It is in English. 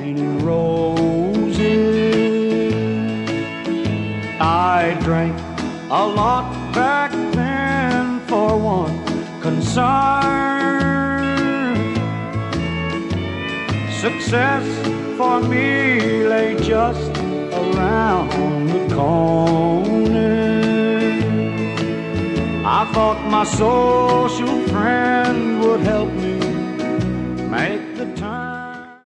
raining roses. I drank a lot back then for one concern. Success for me lay just around the corner. I thought my social friend would help me make